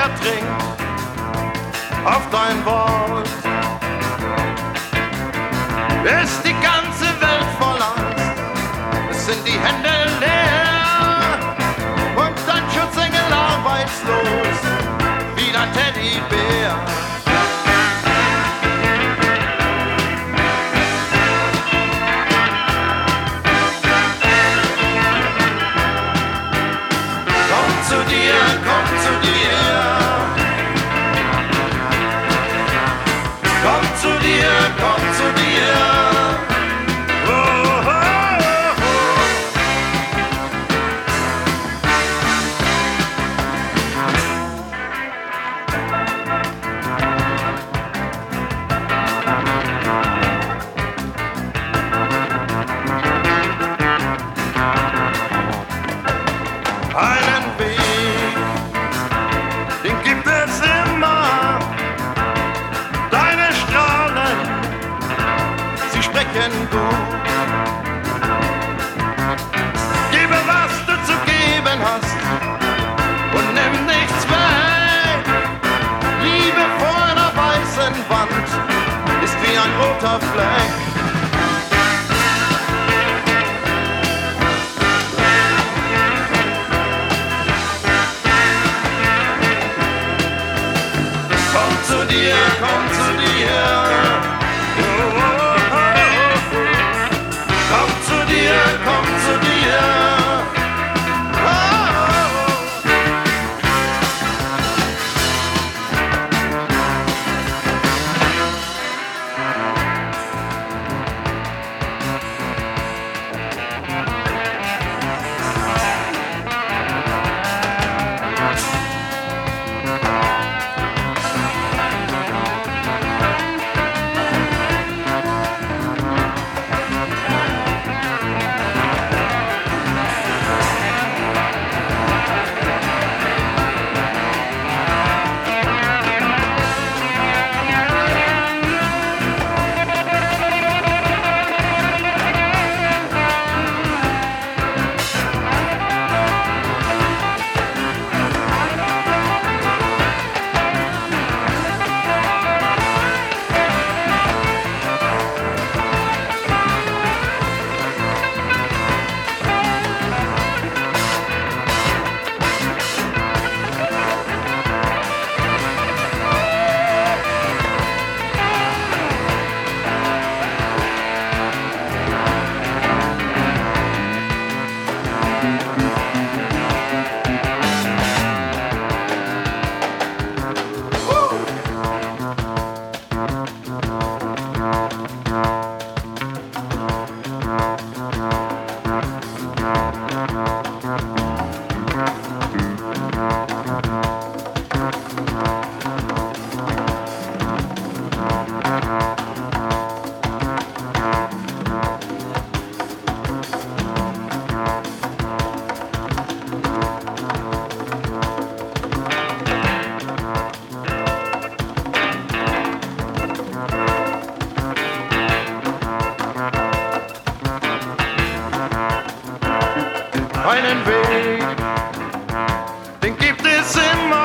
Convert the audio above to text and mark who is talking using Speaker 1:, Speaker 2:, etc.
Speaker 1: er trinkt auf dein Wort. Ist die ganze Welt voll Angst, es sind die Hände leer und dein Schutzengel arbeitslos wie dein Teddybär. Komm zu dir, komm zu dir. Komm zu dir, komm zu dir. Oh, oh, oh, oh. Einen Weg, den gibt es immer. Deine Strahlen, sie sprechen gut. Gebe, was du zu geben hast und nimm nichts weg. Liebe vor einer weißen Wand ist wie ein roter Fleck. Komm zu dir, komm zu dir. Oh, oh, oh, oh. Komm zu dir, komm zu dir. Oh, oh, oh. Einen Weg, den gibt es immer.